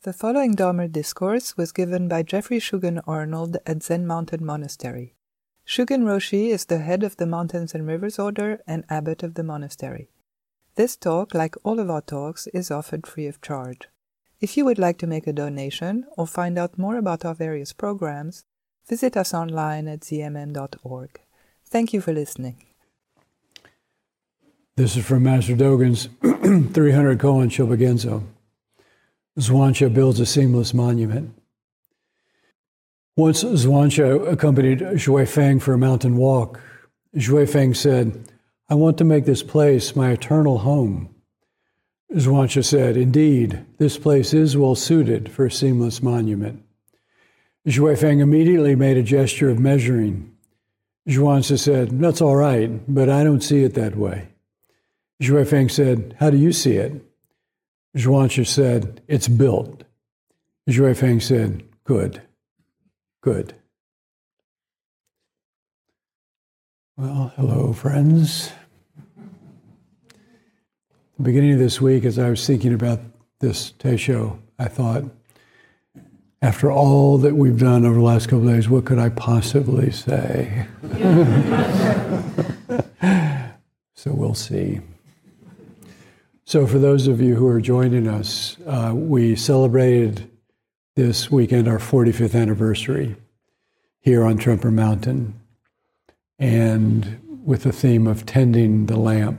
The following Dharma discourse was given by Jeffrey Shugen Arnold at Zen Mountain Monastery. Shugen Roshi is the head of the Mountains and Rivers Order and abbot of the monastery. This talk, like all of our talks, is offered free of charge. If you would like to make a donation or find out more about our various programs, visit us online at zmm.org. Thank you for listening. This is from Master Dogen's 300 koan Shobogenzo. Zhuangzi builds a seamless monument. Once Zhuangzi accompanied Zhui Feng for a mountain walk. Zhui Feng said, "I want to make this place my eternal home." Zhuangzi said, "Indeed, this place is well suited for a seamless monument." Zhui Feng immediately made a gesture of measuring. Zhuangzi said, "That's all right, but I don't see it that way." Zhui Feng said, "How do you see it?" Zhuangzi said, "It's built." Zhui Feng said, "Good, good." Well, hello, friends. The beginning of this week, as I was thinking about this Teisho, I thought, after all that we've done over the last couple of days, what could I possibly say? So we'll see. So for those of you who are joining us, we celebrated this weekend our 45th anniversary here on Tremper Mountain, and with the theme of tending the lamp.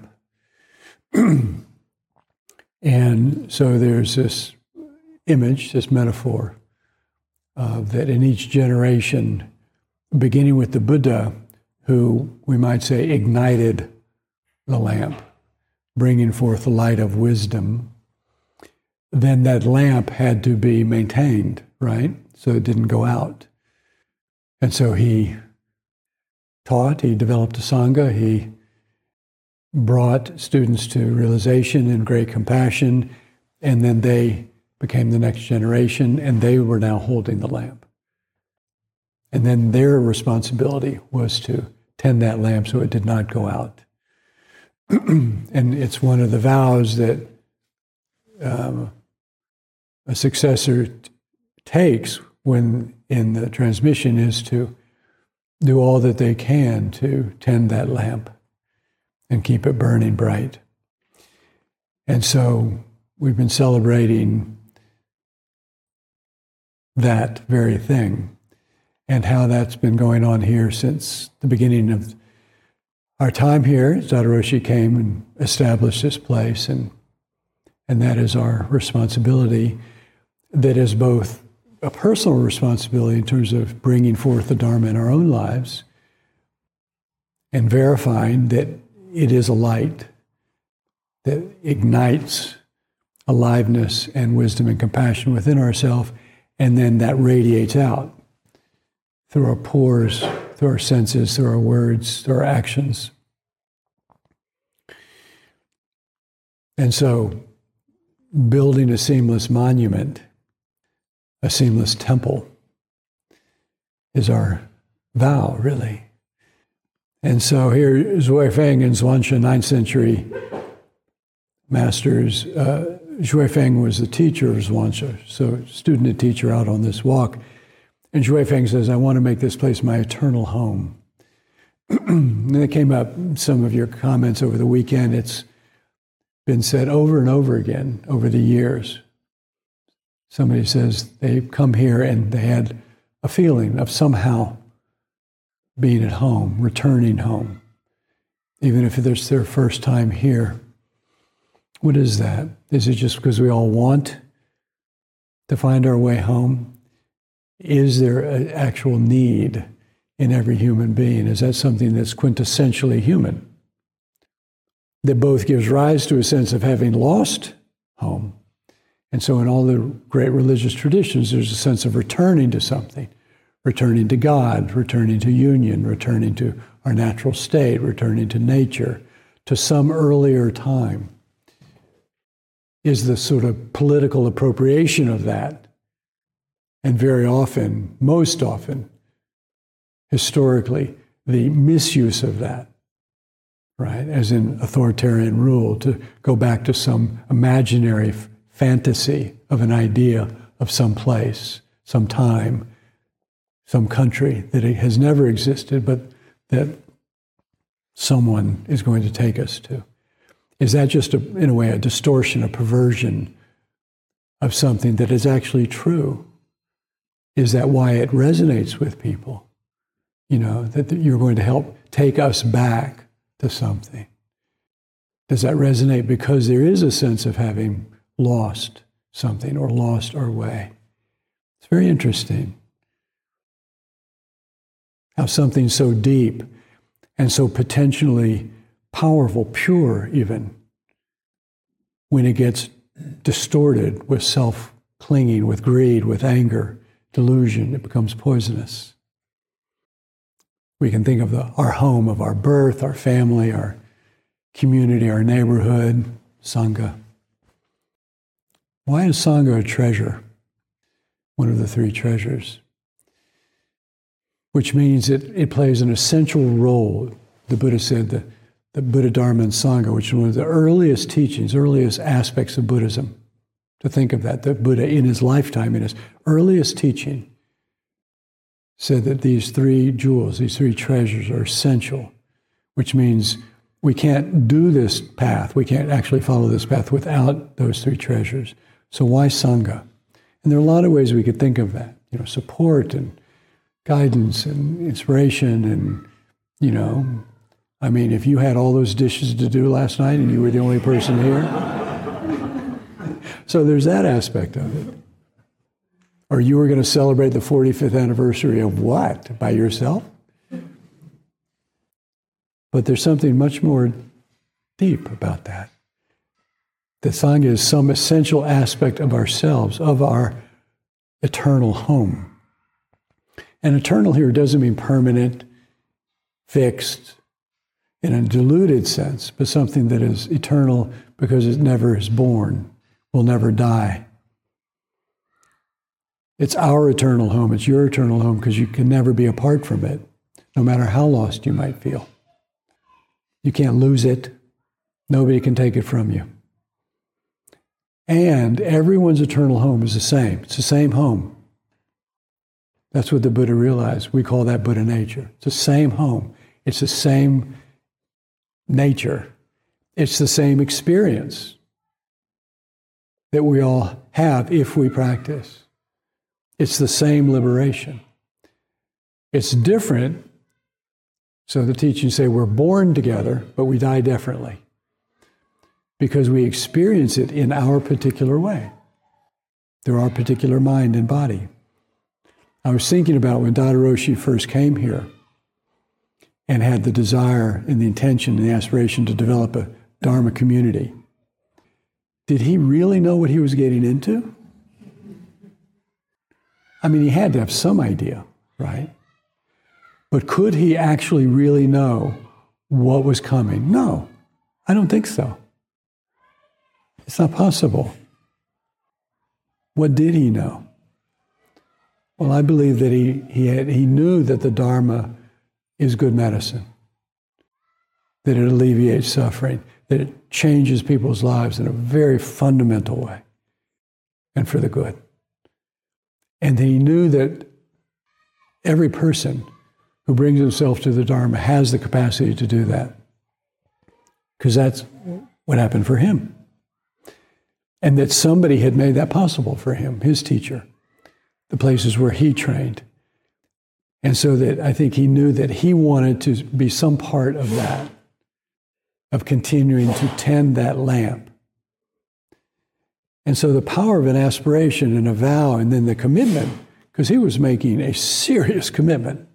And so there's this image, this metaphor, that in each generation, beginning with the Buddha, who we might say ignited the lamp, bringing forth the light of wisdom, then that lamp had to be maintained, right? So it didn't go out. And so he taught, he developed a Sangha, he brought students to realization and great compassion, and then they became the next generation, and they were now holding the lamp. And then their responsibility was to tend that lamp so it did not go out. And it's one of the vows that a successor takes when in the transmission is to do all that they can to tend that lamp and keep it burning bright. And so we've been celebrating that very thing and how that's been going on here since the beginning of our time here. Zadaroshi came and established this place, and that is our responsibility. That is both a personal responsibility in terms of bringing forth the Dharma in our own lives and verifying that it is a light that ignites aliveness and wisdom and compassion within ourselves, and then that radiates out through our pores, through our senses, through our words, through our actions. And so, building a seamless monument, a seamless temple, is our vow, really. And so here, Zhui Feng and Zhuangzi, 9th century masters, Zhui Feng was the teacher of Zhuangzi, so student and teacher out on this walk. And Zhui Feng says, "I want to make this place my eternal home." And it came up, some of your comments over the weekend, it's been said over and over again over the years. Somebody says they come here and they had a feeling of somehow being at home, returning home, even if it's their first time here. What is that? Is it just because we all want to find our way home? Is there an actual need in every human being? Is that something that's quintessentially human? That both gives rise to a sense of having lost home. And so in all the great religious traditions, there's a sense of returning to something, returning to God, returning to union, returning to our natural state, returning to nature, to some earlier time. Is the sort of political appropriation of that, and very often, most often, historically, the misuse of that, right? As in authoritarian rule, to go back to some imaginary fantasy of an idea of some place, some time, some country that it has never existed, but that someone is going to take us to. Is that just, in a way, a distortion, a perversion of something that is actually true? Is that why it resonates with people? You know, that you're going to help take us back to something. Does that resonate because there is a sense of having lost something or lost our way? It's very interesting how something so deep and so potentially powerful, pure even, when it gets distorted with self-clinging, with greed, with anger, delusion, it becomes poisonous. We can think of our home, of our birth, our family, our community, our neighborhood, Sangha. Why is Sangha a treasure? One of the three treasures. Which means it plays an essential role. The Buddha said the Buddha, Dharma, and Sangha, which is one of the earliest teachings, earliest aspects of Buddhism. To think of that, the Buddha in his lifetime, in his earliest teaching, said that these three jewels, these three treasures are essential, which means we can't do this path, we can't actually follow this path without those three treasures. So why Sangha? And there are a lot of ways we could think of that. You know, support and guidance and inspiration and, you know, I mean, if you had all those dishes to do last night and you were the only person here. So there's that aspect of it. Or you were going to celebrate the 45th anniversary of what? By yourself? But there's something much more deep about that. The Sangha is some essential aspect of ourselves, of our eternal home. And eternal here doesn't mean permanent, fixed, in a diluted sense, but something that is eternal because it never is born, will never die. It's our eternal home. It's your eternal home because you can never be apart from it, no matter how lost you might feel. You can't lose it. Nobody can take it from you. And everyone's eternal home is the same. It's the same home. That's what the Buddha realized. We call that Buddha nature. It's the same home. It's the same nature. It's the same experience that we all have if we practice. It's the same liberation. It's different. So the teachings say we're born together, but we die differently because we experience it in our particular way, through our particular mind and body. I was thinking about when Dada Roshi first came here and had the desire and the intention and the aspiration to develop a Dharma community. Did he really know what he was getting into? I mean, he had to have some idea, right? But could he actually really know what was coming? No, I don't think so. It's not possible. What did he know? Well, I believe that he knew that the Dharma is good medicine, that it alleviates suffering, that it changes people's lives in a very fundamental way and for the good. And he knew that every person who brings himself to the Dharma has the capacity to do that, because that's what happened for him. And that somebody had made that possible for him, his teacher, the places where he trained. And so that I think he knew that he wanted to be some part of that, of continuing to tend that lamp. And so the power of an aspiration and a vow and then the commitment, because he was making a serious commitment,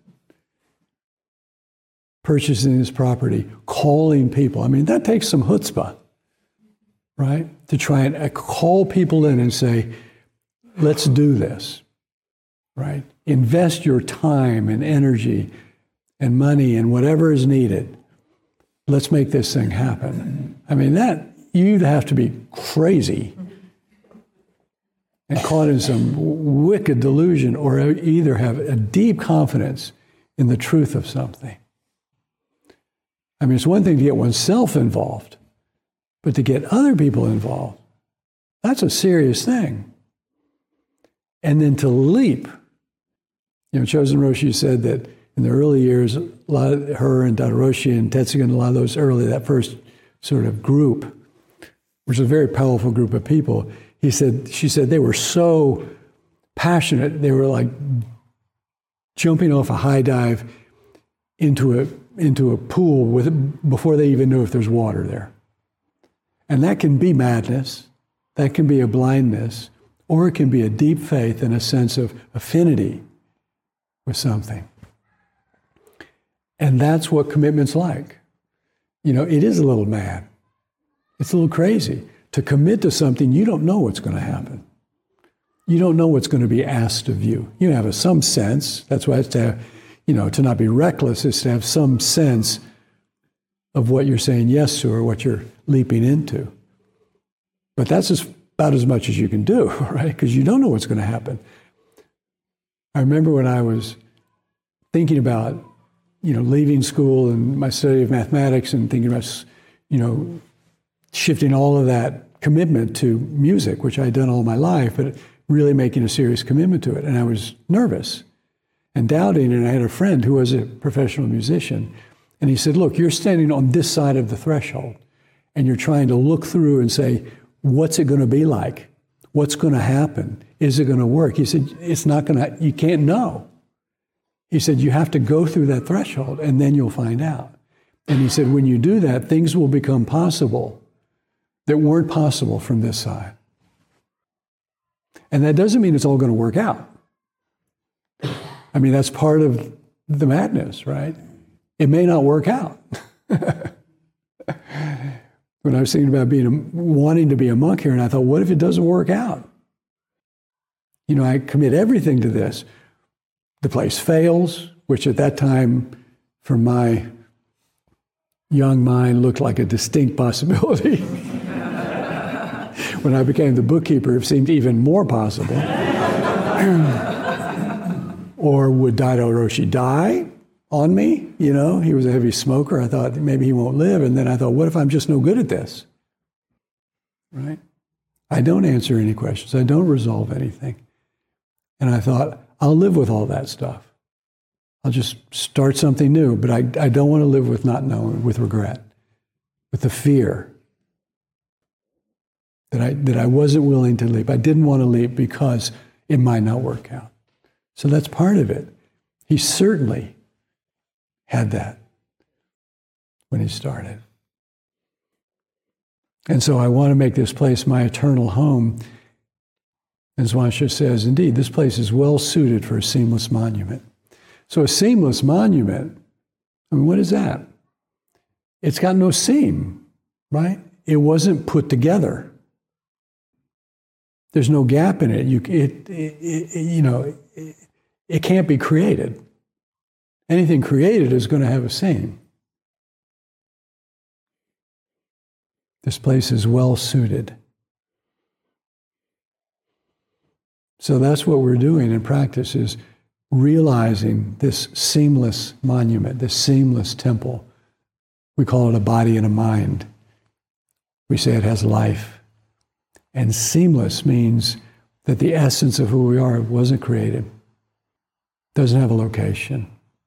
purchasing his property, calling people. I mean, that takes some chutzpah, right? To try and call people in and say, let's do this, right? Invest your time and energy and money and whatever is needed. Let's make this thing happen. I mean, that, you'd have to be crazy and caught in some wicked delusion, or either have a deep confidence in the truth of something. I mean, it's one thing to get oneself involved, but to get other people involved, that's a serious thing. and then to leap. Chozen Roshi said that in the early years, a lot of her and Dada Roshi and Tetsugen, a lot of those early, that first sort of group, which is a very powerful group of people, she said they were so passionate, they were like jumping off a high dive into a pool before they even knew if there's water there. And that can be madness, that can be a blindness, or it can be a deep faith and a sense of affinity with something. And that's what commitment's like. It is a little mad. It's a little crazy. To commit to something, you don't know what's going to happen. You don't know what's going to be asked of you. You have some sense. That's why it's to have, to not be reckless is to have some sense of what you're saying yes to or what you're leaping into. But that's about as much as you can do, right? Because you don't know what's going to happen. I remember when I was thinking about, leaving school and my study of mathematics and thinking about, shifting all of that commitment to music, which I'd done all my life, but really making a serious commitment to it. And I was nervous and doubting, and I had a friend who was a professional musician, and he said, look, you're standing on this side of the threshold, and you're trying to look through and say, what's it going to be like? What's going to happen? Is it going to work? He said, it's not going to, you can't know. He said, you have to go through that threshold, and then you'll find out. And he said, when you do that, things will become possible that weren't possible from this side. And that doesn't mean it's all going to work out. I mean, that's part of the madness, right? It may not work out. When I was thinking about wanting to be a monk here, and I thought, what if it doesn't work out? I commit everything to this. The place fails, which at that time, for my young mind, looked like a distinct possibility. When I became the bookkeeper, it seemed even more possible. Or would Daido Roshi die on me? He was a heavy smoker. I thought maybe he won't live. And then I thought, what if I'm just no good at this? Right? I don't answer any questions. I don't resolve anything. And I thought, I'll live with all that stuff. I'll just start something new. But I don't want to live with not knowing, with regret, with the fear that I wasn't willing to leap. I didn't want to leap because it might not work out. So that's part of it. He certainly had that when he started. And so I want to make this place my eternal home. As Zwangsha says, indeed, this place is well suited for a seamless monument. So a seamless monument, what is that? It's got no seam, right? It wasn't put together. There's no gap in it. It can't be created. Anything created is going to have a seam. This place is well suited. So that's what we're doing in practice, is realizing this seamless monument, this seamless temple. We call it a body and a mind. We say it has life. And seamless means that the essence of who we are wasn't created, doesn't have a location.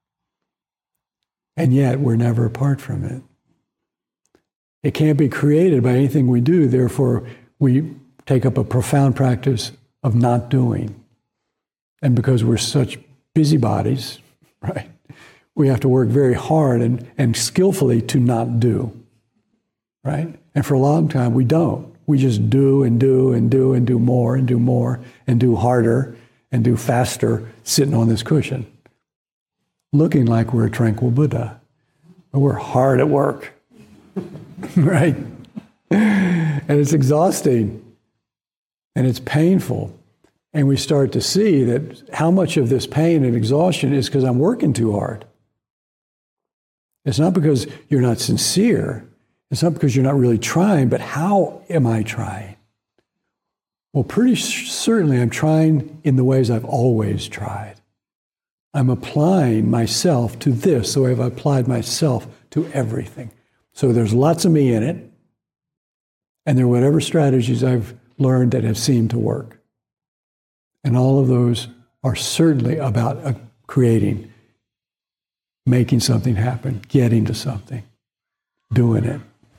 And yet we're never apart from it. It can't be created by anything we do, therefore we take up a profound practice of not doing. And because we're such busybodies, right, we have to work very hard and skillfully to not do, right? And for a long time we don't. We just do and do and do and do more and do more and do harder and do faster sitting on this cushion, looking like we're a tranquil Buddha. But we're hard at work, right? And it's exhausting and it's painful. And we start to see that how much of this pain and exhaustion is because I'm working too hard. It's not because you're not sincere. It's not because you're not really trying, but how am I trying? Well, pretty certainly I'm trying in the ways I've always tried. I'm applying myself to this the way I've applied myself to everything. So there's lots of me in it, and there are whatever strategies I've learned that have seemed to work. And all of those are certainly about creating, making something happen, getting to something, doing it.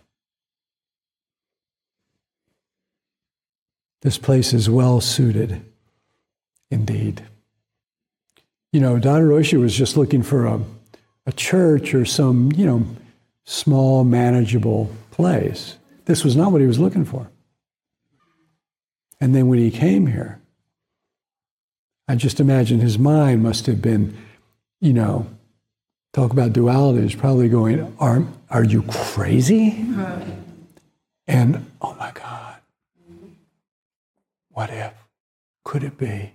This place is well suited, indeed. You know, Dada Roshi was just looking for a church or some, small, manageable place. This was not what he was looking for. And then when he came here, I just imagine his mind must have been, talk about dualities, probably going, are you crazy? And, oh my God, what if? Could it be?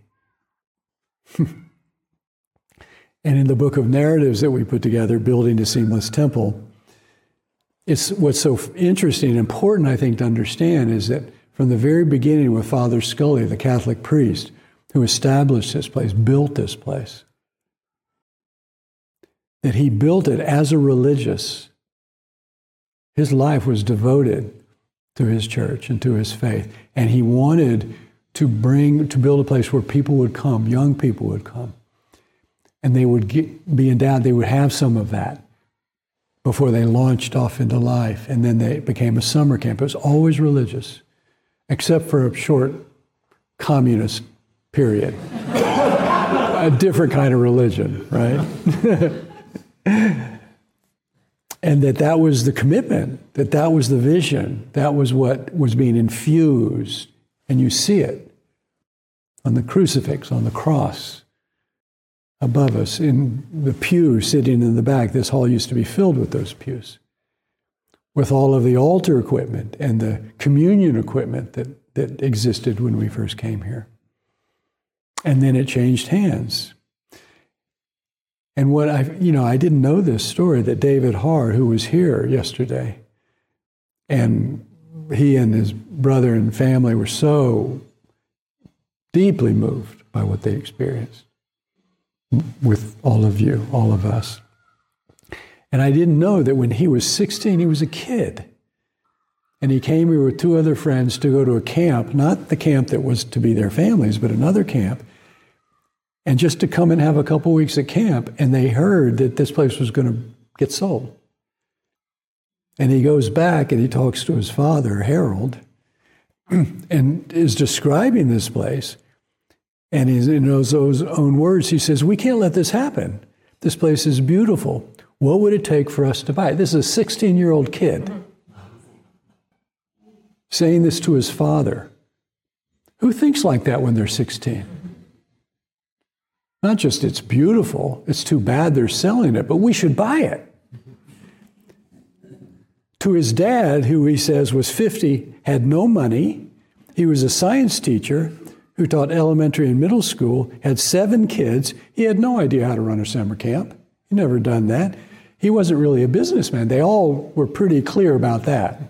And in the book of narratives that we put together, Building a Seamless Temple, what's so interesting and important, I think, to understand is that from the very beginning with Father Scully, the Catholic priest, who established this place, built this place, that he built it as a religious. His life was devoted to his church and to his faith. And he wanted to build a place where people would come, young people would come. And they would be endowed, they would have some of that before they launched off into life. And then they became a summer camp. It was always religious, except for a short communist period. A different kind of religion, right? And that was the commitment, that was the vision, that was what was being infused. And you see it on the crucifix, on the cross, above us, in the pew sitting in the back. This hall used to be filled with those pews, with all of the altar equipment and the communion equipment that existed when we first came here. And then it changed hands. And what I didn't know this story, that David Haar, who was here yesterday, and he and his brother and family were so deeply moved by what they experienced with all of you, all of us. And I didn't know that when he was 16, he was a kid. And he came here with two other friends to go to a camp, not the camp that was to be their families, but another camp, and just to come and have a couple weeks at camp. And they heard that this place was going to get sold. And he goes back and he talks to his father, Harold, and is describing this place. And in those own words, he says, we can't let this happen. This place is beautiful. What would it take for us to buy it? This is a 16-year-old kid saying this to his father. Who thinks like that when they're 16? Not just it's beautiful, it's too bad they're selling it, but we should buy it. To his dad, who he says was 50, had no money. He was a science teacher who taught elementary and middle school, had 7 kids. He had no idea how to run a summer camp. He'd never done that. He wasn't really a businessman. They all were pretty clear about that.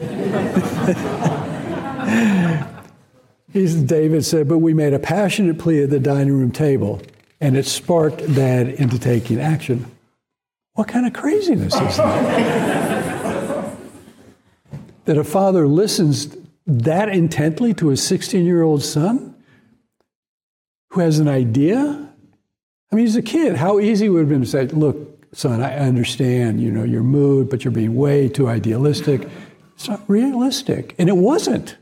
David said, but we made a passionate plea at the dining room table, and it sparked Dad into taking action. What kind of craziness is that? That a father listens that intently to his 16-year-old son who has an idea? I mean, he's a kid. How easy would it have been to say, look, son, I understand, your mood, but you're being way too idealistic. It's not realistic. And it wasn't.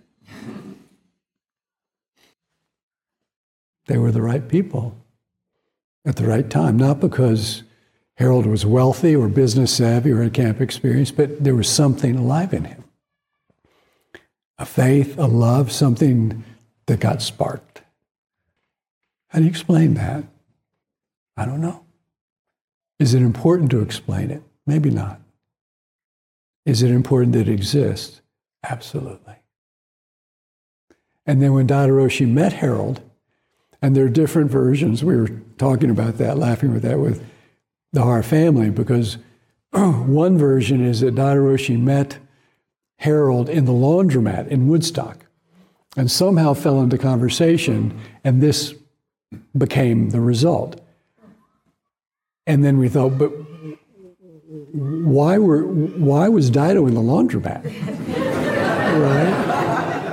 They were the right people at the right time, not because Harold was wealthy or business savvy or had camp experience, but there was something alive in him. A faith, a love, something that got sparked. How do you explain that? I don't know. Is it important to explain it? Maybe not. Is it important that it exists? Absolutely. And then when Dada Roshi met Harold, and there are different versions, we were talking about that, laughing with that with the Haar family, because one version is that Dada Roshi met Harold in the laundromat in Woodstock and somehow fell into conversation, and this became the result. And then we thought, but why was Dido in the laundromat? Right?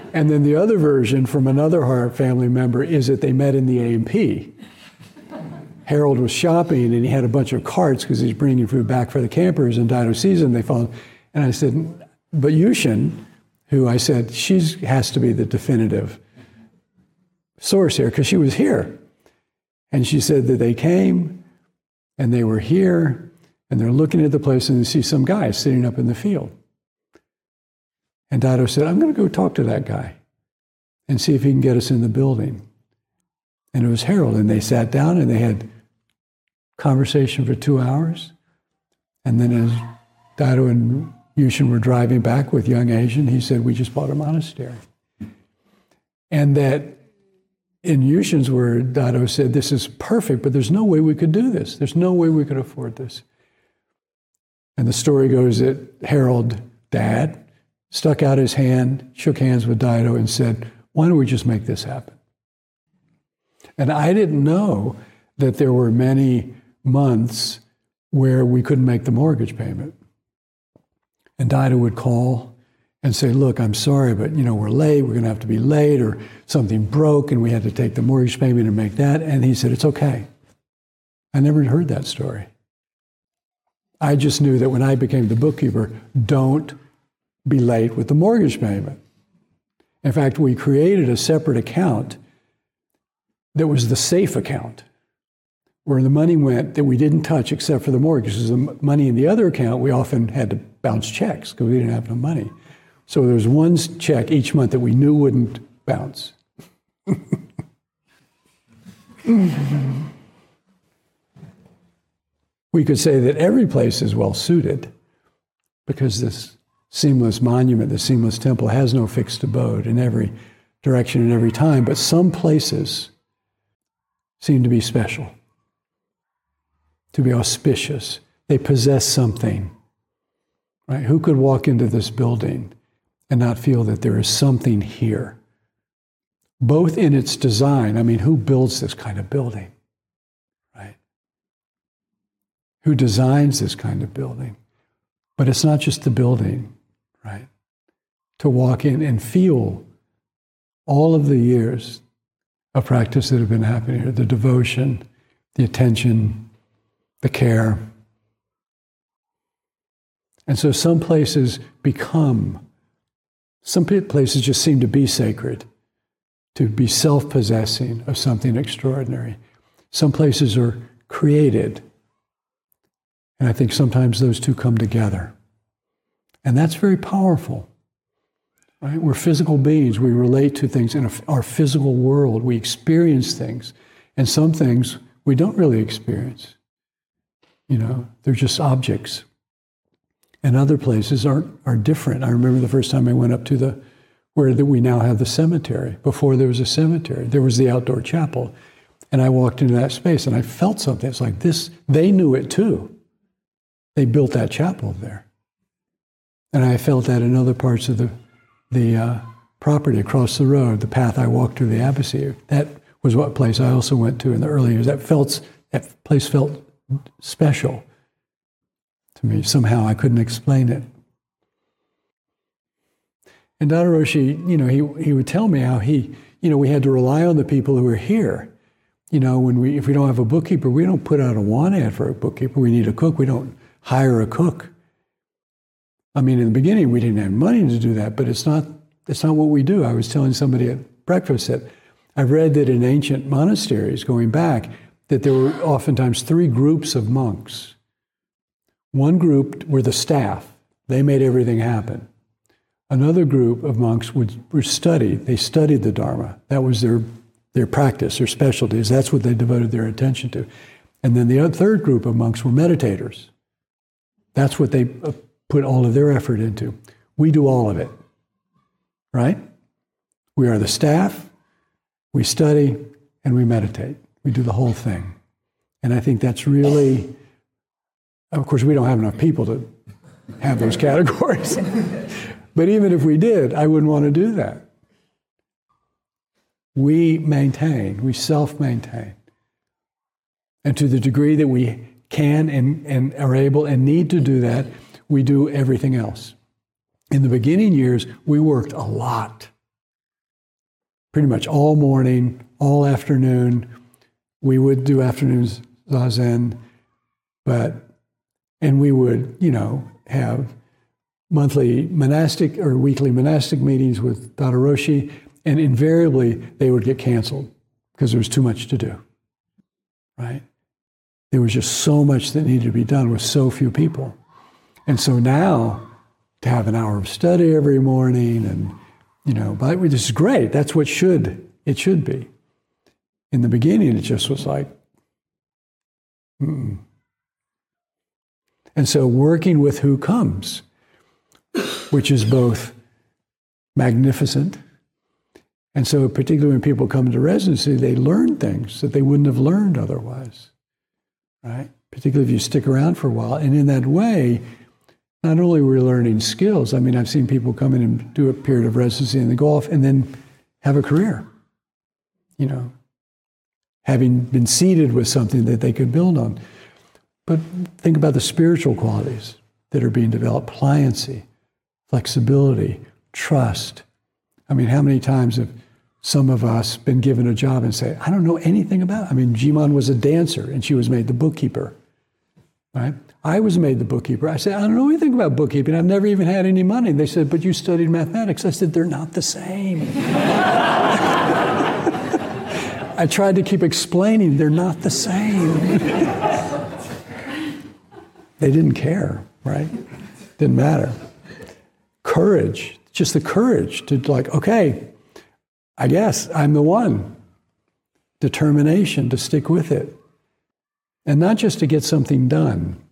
And then the other version from another Hart family member is that they met in the A&P. Harold was shopping and he had a bunch of carts because he's bringing food back for the campers, and Dido sees him, they follow. And I said, but Yushin, who I said, she has to be the definitive source here because she was here. And she said that they came and they were here and they're looking at the place and they see some guy sitting up in the field. And Dido said, I'm going to go talk to that guy and see if he can get us in the building. And it was Harold, and they sat down and they had conversation for 2 hours. And then as Dido and Yushin were driving back with young Asian, he said, we just bought a monastery. And that in Yushin's word, Dido said, this is perfect, but there's no way we could do this. There's no way we could afford this. And the story goes that Harold, Dad, stuck out his hand, shook hands with Dido, and said, why don't we just make this happen? And I didn't know that there were many months where we couldn't make the mortgage payment. And Dido would call and say, look, I'm sorry, but we're late, we're going to have to be late, or something broke and we had to take the mortgage payment and make that. And he said, it's okay. I never heard that story. I just knew that when I became the bookkeeper, don't be late with the mortgage payment. In fact, we created a separate account that was the safe account, where the money went that we didn't touch except for the mortgage. Because the money in the other account, we often had to bounce checks because we didn't have no money. So there was one check each month that we knew wouldn't bounce. We could say that every place is well suited because this seamless monument, the seamless temple, has no fixed abode in every direction and every time, but some places seem to be special, to be auspicious. They possess something, right? Who could walk into this building and not feel that there is something here? Both in its design, who builds this kind of building, right? Who designs this kind of building? But it's not just the building, right? To walk in and feel all of the years of practice that have been happening here, the devotion, the attention, the care. And so some places just seem to be sacred, to be self-possessing of something extraordinary. Some places are created. And I think sometimes those two come together. And that's very powerful. Right? We're physical beings. We relate to things in our physical world. We experience things. And some things we don't really experience. They're just objects. And other places are different. I remember the first time I went up to where we now have the cemetery. Before there was a cemetery, there was the outdoor chapel. And I walked into that space and I felt something. It's like this, they knew it too. They built that chapel there. And I felt that in other parts of the property across the road, the path I walked to the Abbacy. That was what place I also went to in the early years. That place felt special to me. Somehow I couldn't explain it. And Daido Roshi, he would tell me how we had to rely on the people who were here. If we don't have a bookkeeper, we don't put out a want ad for a bookkeeper. We need a cook. We don't hire a cook. In the beginning, we didn't have money to do that, but it's not what we do. I was telling somebody at breakfast that I've read that in ancient monasteries, going back, that there were oftentimes 3 groups of monks. One group were the staff. They made everything happen. Another group of monks would study. They studied the Dharma. That was their practice, their specialties. That's what they devoted their attention to. And then the third group of monks were meditators. That's what they put all of their effort into. We do all of it, right? We are the staff, we study, and we meditate. We do the whole thing. And I think that's really, of course, we don't have enough people to have those categories. But even if we did, I wouldn't want to do that. We self-maintain. And to the degree that we can and are able and need to do that, we do everything else. In the beginning years, we worked a lot. pretty much all morning, all afternoon. We would do afternoons zazen, and we would, have monthly monastic or weekly monastic meetings with Dada Roshi, and invariably they would get canceled because there was too much to do, right? There was just so much that needed to be done with so few people. And so now, to have an hour of study every morning, and, this is great. That's what it should be. In the beginning, it just was like, And so working with who comes, which is both magnificent, and so particularly when people come to residency, they learn things that they wouldn't have learned otherwise, right? Particularly if you stick around for a while. And in that way, not only were we learning skills, I've seen people come in and do a period of residency in the Gulf and then have a career, having been seeded with something that they could build on. But think about the spiritual qualities that are being developed: pliancy, flexibility, trust. How many times have some of us been given a job and say, I don't know anything about it? Jiman was a dancer and she was made the bookkeeper, right? I was made the bookkeeper. I said, I don't know anything about bookkeeping. I've never even had any money. They said, but you studied mathematics. I said, they're not the same. I tried to keep explaining, they're not the same. They didn't care, right? Didn't matter. Courage, just the courage to okay, I guess I'm the one. Determination to stick with it. And not just to get something done,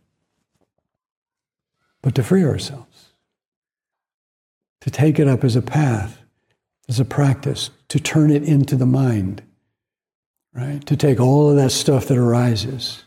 but to free ourselves. To take it up as a path, as a practice, to turn it into the mind, right? To take all of that stuff that arises.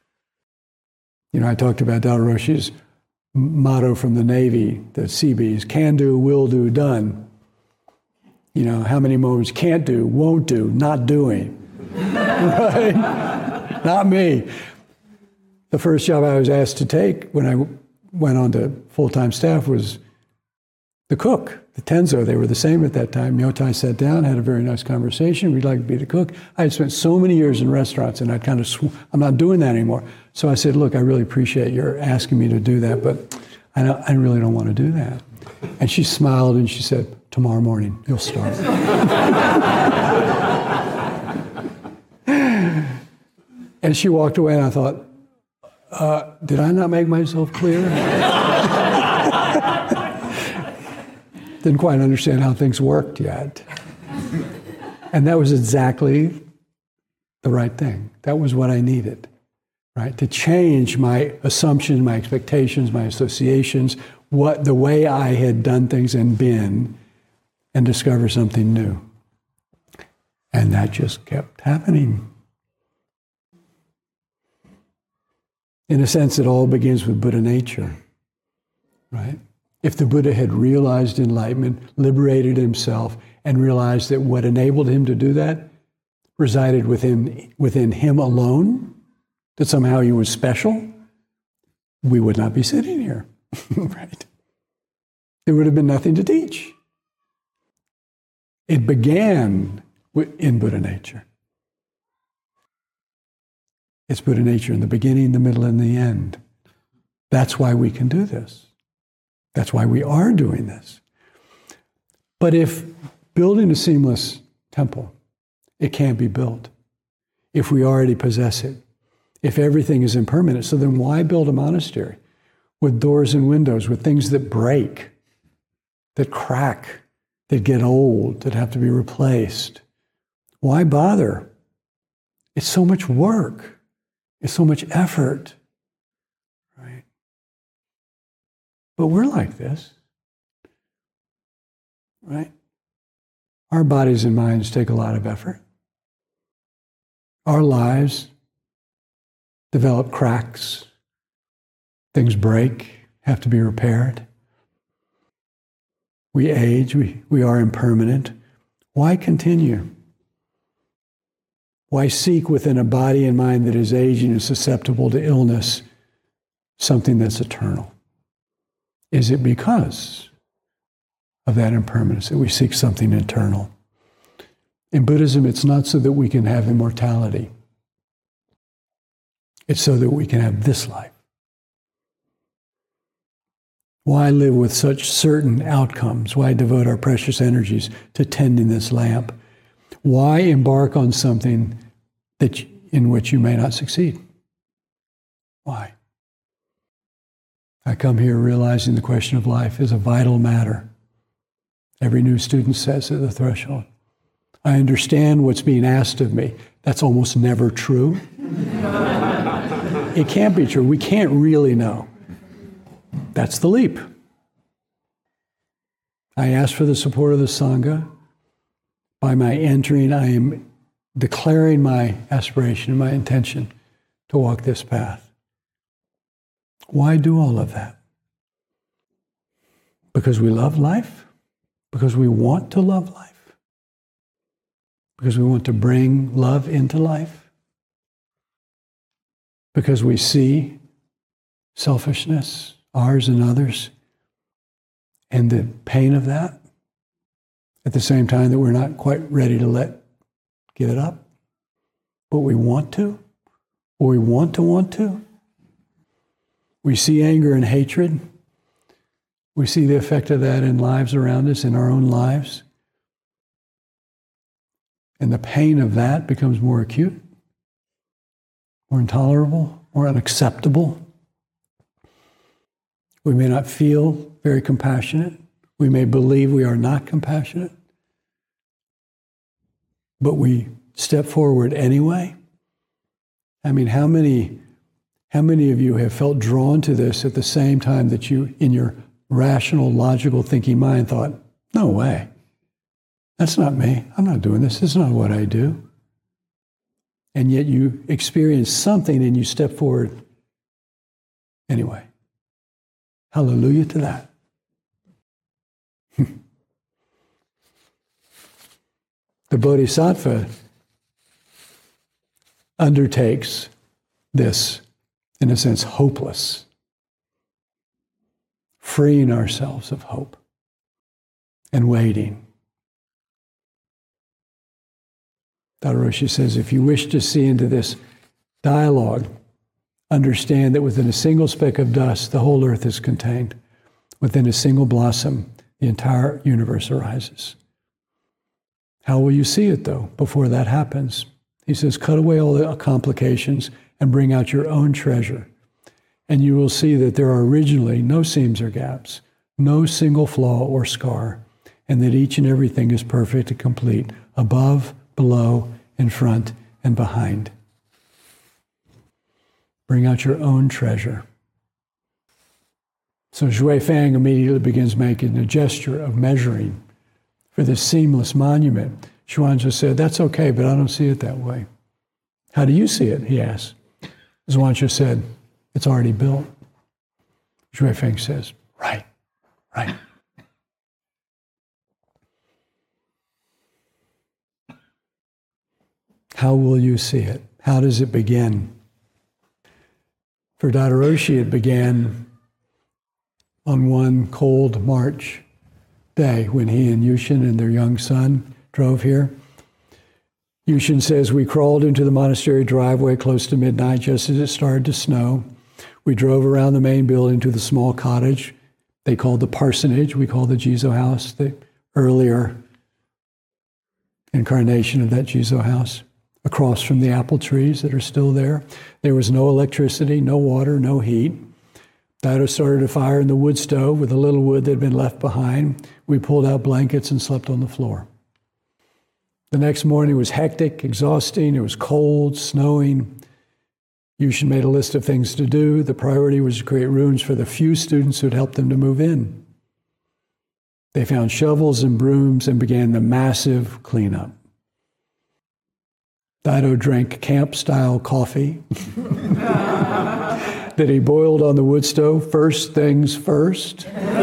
I talked about Dada Roshi's motto from the Navy, the Seabees: can do, will do, done. How many moments can't do, won't do, not doing. Right? Not me. The first job I was asked to take when I went on to full-time staff was the cook, the Tenzo. They were the same at that time. Myotai sat down, had a very nice conversation. We'd like to be the cook. I had spent so many years in restaurants, and I'm not doing that anymore. So I said, look, I really appreciate your asking me to do that, but I really don't want to do that. And she smiled and she said, tomorrow morning, you'll start. And she walked away, and I thought, did I not make myself clear? Didn't quite understand how things worked yet. And that was exactly the right thing. That was what I needed, right? To change my assumptions, my expectations, my associations, the way I had done things and been, and discover something new. And that just kept happening. In a sense, it all begins with Buddha nature, right? If the Buddha had realized enlightenment, liberated himself, and realized that what enabled him to do that resided within him alone, that somehow he was special, we would not be sitting here, right? There would have been nothing to teach. It began in Buddha nature. It's Buddha nature in the beginning, the middle, and the end. That's why we can do this. That's why we are doing this. But if building a seamless temple, it can't be built if we already possess it, if everything is impermanent. So then why build a monastery with doors and windows, with things that break, that crack, that get old, that have to be replaced? Why bother? It's so much work. It's so much effort, right? But we're like this, right? Our bodies and minds take a lot of effort. Our lives develop cracks. Things break, have to be repaired. We age, we are impermanent. Why continue? Why seek within a body and mind that is aging and susceptible to illness something that's eternal? Is it because of that impermanence that we seek something eternal? In Buddhism, it's not so that we can have immortality. It's so that we can have this life. Why live with such certain outcomes? Why devote our precious energies to tending this lamp? Why embark on something in which you may not succeed? Why? I come here realizing the question of life is a vital matter. Every new student says at the threshold, I understand what's being asked of me. That's almost never true. It can't be true. We can't really know. That's the leap. I ask for the support of the Sangha. By my entering, I am declaring my aspiration and my intention to walk this path. Why do all of that? Because we love life? Because we want to love life? Because we want to bring love into life? Because we see selfishness, ours and others, and the pain of that, at the same time that we're not quite ready to give it up, but we want to, or we want to. We see anger and hatred. We see the effect of that in lives around us, in our own lives. And the pain of that becomes more acute, more intolerable, more unacceptable. We may not feel very compassionate. We may believe we are not compassionate. But we step forward anyway. I mean, how many of you have felt drawn to this at the same time that you, in your rational, logical thinking mind, thought, no way. That's not me. I'm not doing this. This is not what I do. And yet you experience something and you step forward anyway. Hallelujah to that. The Bodhisattva undertakes this, in a sense, hopeless, freeing ourselves of hope and waiting. Daido Roshi says, if you wish to see into this dialogue, understand that within a single speck of dust, the whole earth is contained. Within a single blossom, the entire universe arises. How will you see it, though, before that happens? He says, cut away all the complications and bring out your own treasure. And you will see that there are originally no seams or gaps, no single flaw or scar, and that each and everything is perfect and complete, above, below, in front, and behind. Bring out your own treasure. So Zhui Fang immediately begins making a gesture of measuring for this seamless monument. Zhuangzi said, that's okay, but I don't see it that way. How do you see it? He asked. Zhuangzi said, it's already built. Zhui Fang says, right. How will you see it? How does it begin? For Daido Roshi, it began on one cold March day when he and Yushin and their young son drove here. Yushin says, we crawled into the monastery driveway close to midnight just as it started to snow. We drove around the main building to the small cottage they called the parsonage. We call the Jizo house, the earlier incarnation of that Jizo house, across from the apple trees that are still there. There was no electricity, no water, no heat. Daido started a fire in the wood stove with a little wood that had been left behind. We pulled out blankets and slept on the floor. The next morning was hectic, exhausting. It was cold, snowing. Yushin made a list of things to do. The priority was to create rooms for the few students who'd help them to move in. They found shovels and brooms and began the massive cleanup. Daido drank camp-style coffee that he boiled on the wood stove, first things first,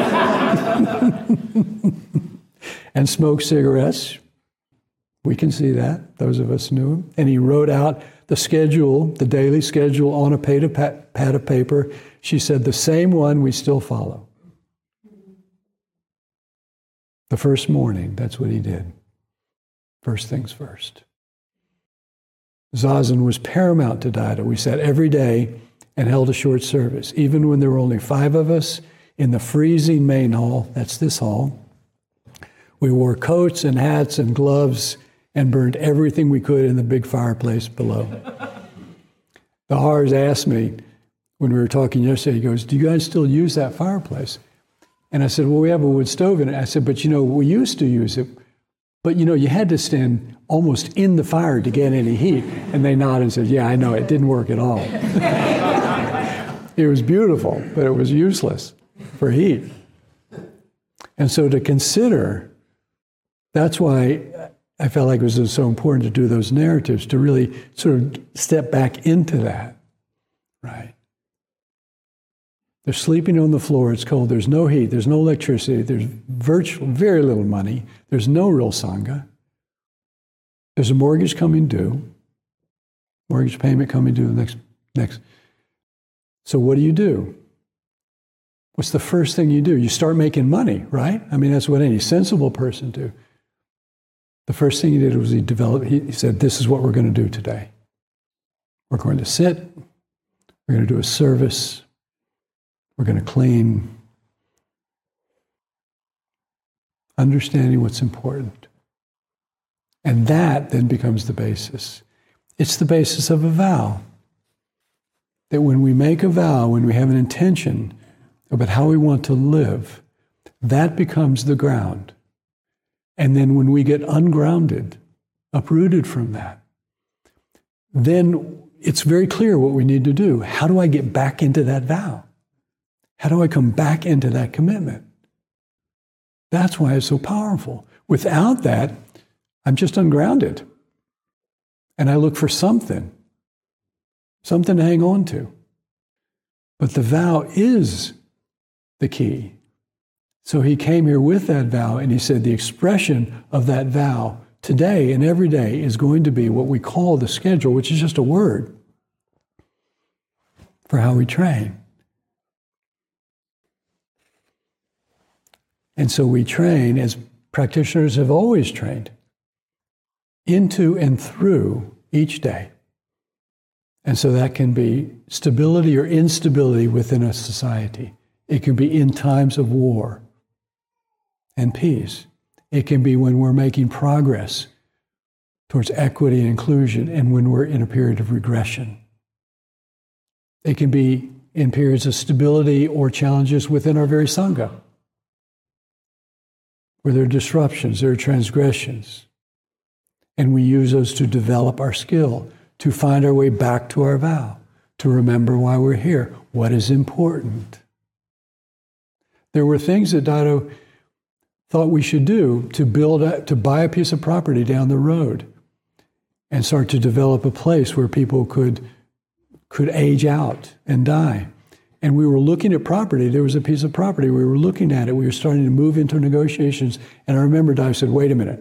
and smoked cigarettes. We can see that, those of us knew him. And he wrote out the schedule, the daily schedule, on a pad of paper. She said, the same one we still follow. The first morning, that's what he did. First things first. Zazen was paramount to Daido. We sat every day and held a short service. Even when there were only 5 of us in the freezing main hall, that's this hall, we wore coats and hats and gloves and burned everything we could in the big fireplace below. The Hars asked me when we were talking yesterday, he goes, do you guys still use that fireplace? And I said, well, we have a wood stove in it. I said, but we used to use it, but you had to stand almost in the fire to get any heat. And they nodded and said, yeah, I know, it didn't work at all. It was beautiful, but it was useless for heat. And so to consider, that's why I felt like it was so important to do those narratives, to really sort of step back into that, right? They're sleeping on the floor, it's cold, there's no heat, there's no electricity, there's very little money, there's no real Sangha. There's a mortgage coming due, mortgage payment coming due next. So what do? What's the first thing you do? You start making money, right? I mean, that's what any sensible person do. The first thing he did was he said, this is what we're going to do today. We're going to sit, we're going to do a service, we're going to clean, understanding what's important. And that then becomes the basis. It's the basis of a vow. That when we make a vow, when we have an intention about how we want to live, that becomes the ground. And then when we get ungrounded, uprooted from that, then it's very clear what we need to do. How do I get back into that vow? How do I come back into that commitment? That's why it's so powerful. Without that, I'm just ungrounded. And I look for something to hang on to. But the vow is the key. So he came here with that vow, and he said the expression of that vow today and every day is going to be what we call the schedule, which is just a word for how we train. And so we train as practitioners have always trained, into and through each day. And so that can be stability or instability within a society. It can be in times of war and peace. It can be when we're making progress towards equity and inclusion and when we're in a period of regression. It can be in periods of stability or challenges within our very Sangha, where there are disruptions, there are transgressions. And we use those to develop our skill, to find our way back to our vow, to remember why we're here, what is important. There were things that Daido thought we should do to buy a piece of property down the road and start to develop a place where people could age out and die. And we were looking at property. There was a piece of property. We were looking at it. We were starting to move into negotiations. And I remember Daido said, wait a minute.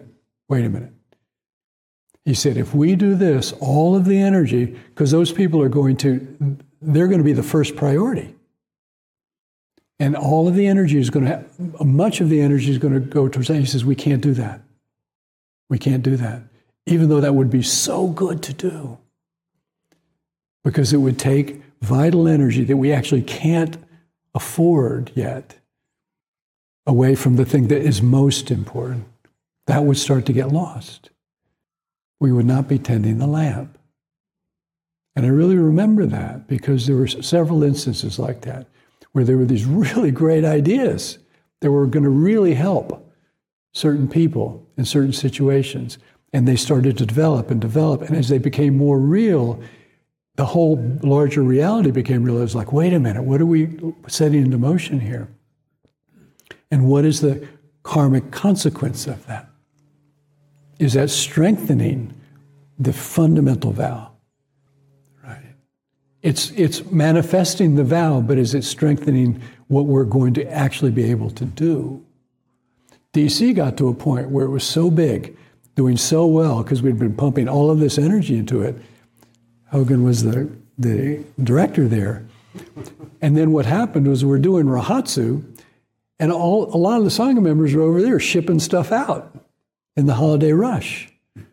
He said, if we do this, all of the energy, because those people they're going to be the first priority. And all of the energy is much of the energy is going to go towards that. He says, we can't do that. We can't do that. Even though that would be so good to do. Because it would take vital energy that we actually can't afford yet away from the thing that is most important. That would start to get lost. We would not be tending the lamp. And I really remember that because there were several instances like that where there were these really great ideas that were going to really help certain people in certain situations. And they started to develop. And as they became more real, the whole larger reality became real. It was like, wait a minute, what are we setting into motion here? And what is the karmic consequence of that? Is that strengthening the fundamental vow? Right? It's manifesting the vow, but is it strengthening what we're going to actually be able to do? DC got to a point where it was so big, doing so well, because we'd been pumping all of this energy into it. Hogan was the director there. And then what happened was we're doing Rahatsu, and a lot of the Sangha members were over there shipping stuff out in the holiday rush.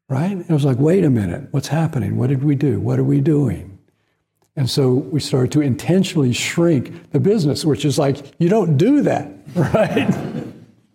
right? And it was like, wait a minute, what's happening? What did we do? What are we doing? And so we started to intentionally shrink the business, which is like, you don't do that, right?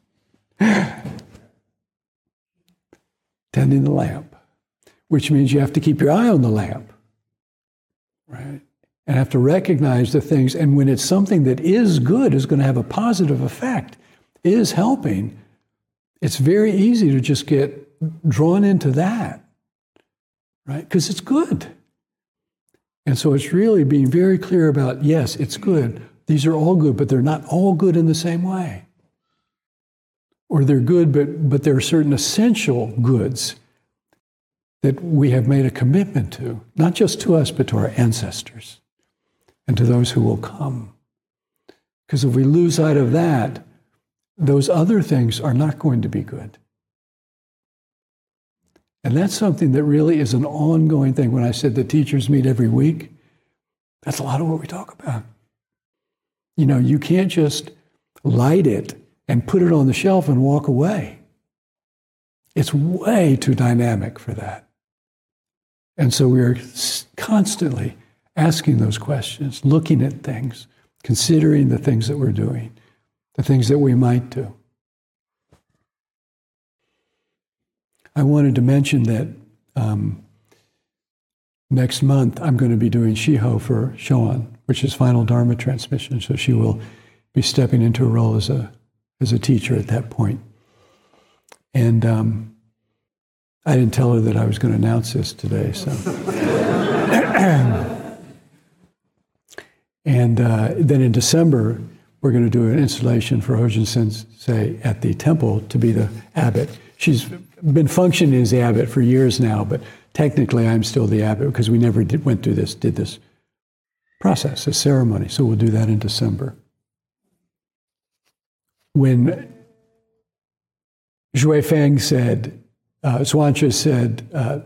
Tending the lamp, which means you have to keep your eye on the lamp, right? And have to recognize the things, and when it's something that is good, is going to have a positive effect, is helping, it's very easy to just get drawn into that, right? Because it's good. And so it's really being very clear about, yes, it's good. These are all good, but they're not all good in the same way. Or they're good, but there are certain essential goods that we have made a commitment to, not just to us, but to our ancestors and to those who will come. Because if we lose sight of that, those other things are not going to be good. And that's something that really is an ongoing thing. When I said the teachers meet every week, that's a lot of what we talk about. You know, you can't just light it and put it on the shelf and walk away. It's way too dynamic for that. And so we are constantly asking those questions, looking at things, considering the things that we're doing, the things that we might do. I wanted to mention that next month I'm going to be doing Shiho for Shoan, which is final Dharma transmission. So she will be stepping into a role as a teacher at that point. And I didn't tell her that I was going to announce this today. So, and then in December we're going to do an installation for Hojin Sensei at the temple to be the abbot. She's been functioning as the abbot for years now, but technically I'm still the abbot because we never did this process, this ceremony. So we'll do that in December. When Zhui Feng said, Zhuangzi said,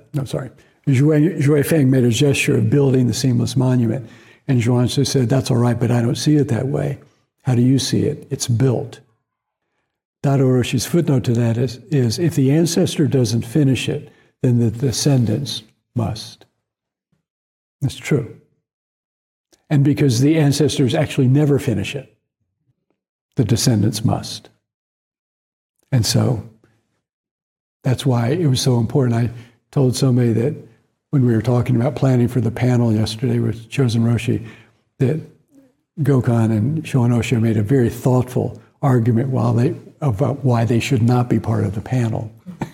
Zhui Feng made a gesture of building the seamless monument, and Zhuangzi said, that's all right, but I don't see it that way. How do you see it? It's built. Dado Roshi's footnote to that is if the ancestor doesn't finish it, then the descendants must. That's true. And because the ancestors actually never finish it, the descendants must. And so that's why it was so important. I told somebody that when we were talking about planning for the panel yesterday with Chosen Roshi, that Gokhan and Shoan Osho made a very thoughtful argument about why they should not be part of the panel.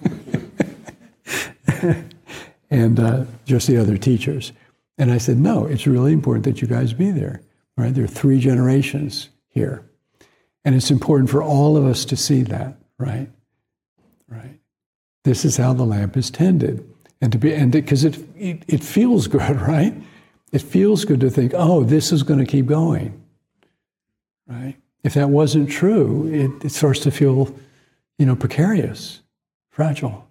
And just the other teachers. And I said, no, it's really important that you guys be there. Right? There are 3 generations here. And it's important for all of us to see that, right? Right. This is how the lamp is tended. And because it feels good, right? It feels good to think, oh, this is going to keep going. Right? If that wasn't true, it starts to feel, precarious, fragile.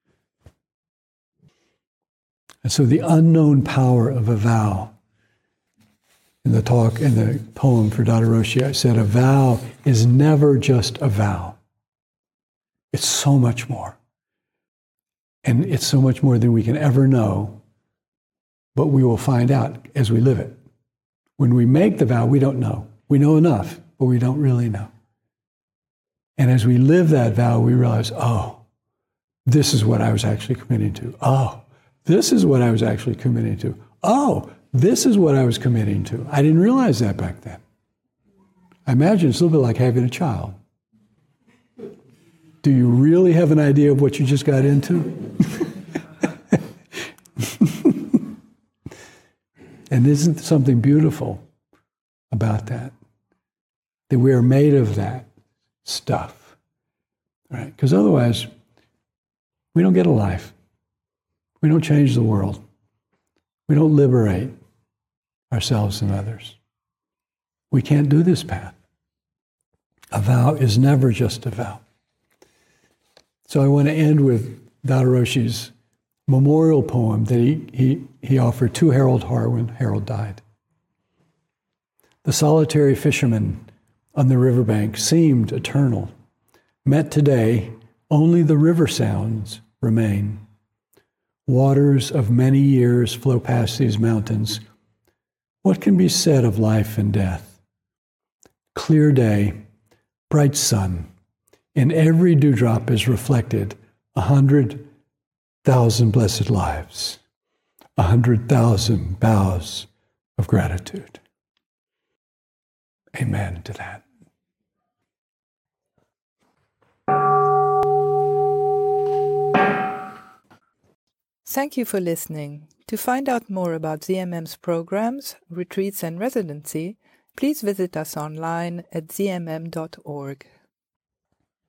And so the unknown power of a vow. In the poem for Dado Roshi, I said a vow is never just a vow. It's so much more. And it's so much more than we can ever know, but we will find out as we live it. When we make the vow, we don't know. We know enough, but we don't really know. And as we live that vow, we realize, oh, this is what I was actually committing to. Oh, this is what I was actually committing to. Oh, this is what I was committing to. I didn't realize that back then. I imagine it's a little bit like having a child. Do you really have an idea of what you just got into? And isn't something beautiful about that? That we are made of that stuff, right? Because otherwise, we don't get a life. We don't change the world. We don't liberate ourselves and others. We can't do this path. A vow is never just a vow. So I want to end with Dado Roshi's memorial poem that he offered to Harold Har when Harold died. The solitary fisherman on the riverbank seemed eternal. Met today, only the river sounds remain. Waters of many years flow past these mountains. What can be said of life and death? Clear day, bright sun, in every dewdrop is reflected 100,000 blessed lives, 100,000 bows of gratitude. Amen to that. Thank you for listening. To find out more about ZMM's programs, retreats, and residency, please visit us online at zmm.org.